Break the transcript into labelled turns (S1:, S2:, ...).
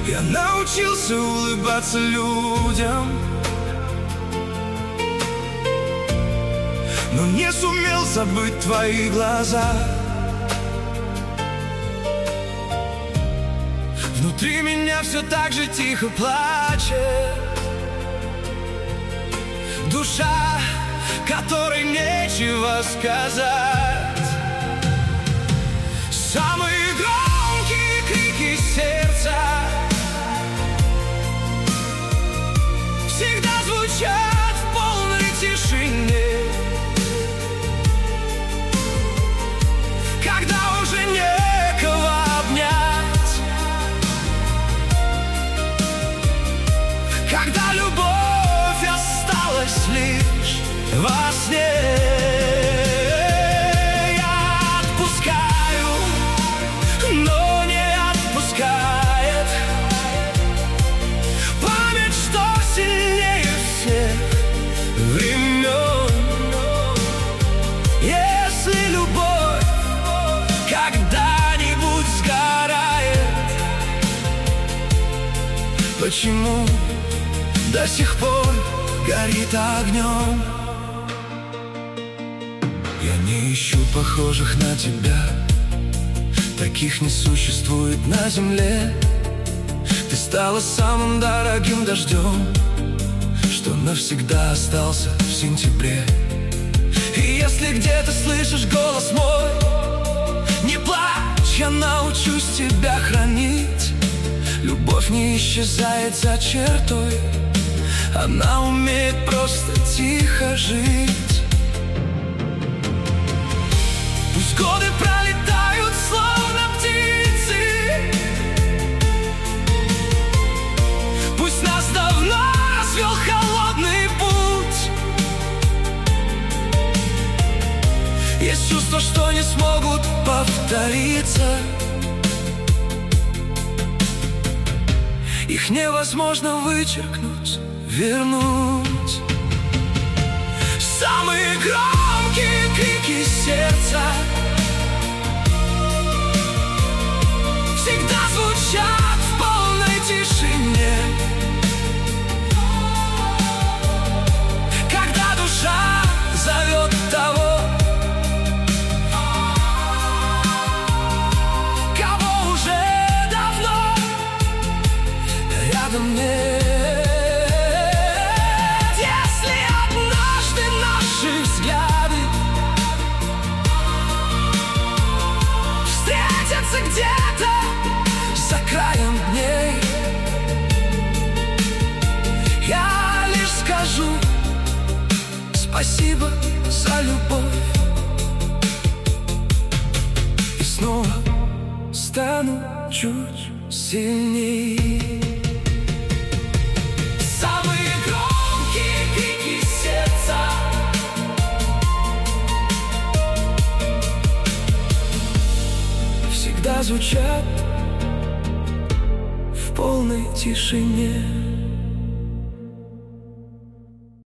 S1: Я научился улыбаться людям, но не сумел забыть твои глаза. Внутри меня все так же тихо плачет душа, которой нечего сказать. Самые громкие крики сердца всегда звучат в полной тишине, когда уже некого обнять, когда любовь осталась лишь во сне. Я отпускаю, но не отпускает память, что сильнее всех времен. Если любовь когда-нибудь сгорает, почему до сих пор горит огнем? Я не ищу похожих на тебя, таких не существует на земле. Ты стала самым дорогим дождем, что навсегда остался в сентябре. И если где-то слышишь голос мой, не плачь, я научусь тебя хранить. Любовь не исчезает за чертой, она умеет просто тихо жить. Пусть годы пролетают, словно птицы, пусть нас давно развел холодный путь. Есть чувства, что не смогут повториться, их невозможно вычеркнуть, вернуть. Самые громкие крики сердца всегда звучат в полной тишине, когда душа зовет того, кого уже давно рядом нет. Если однажды наши взгляды встретятся где-то за краем дней, я лишь скажу спасибо за любовь и снова стану чуть сильней. Самые громкие крики сердца всегда звучат в полной тишине.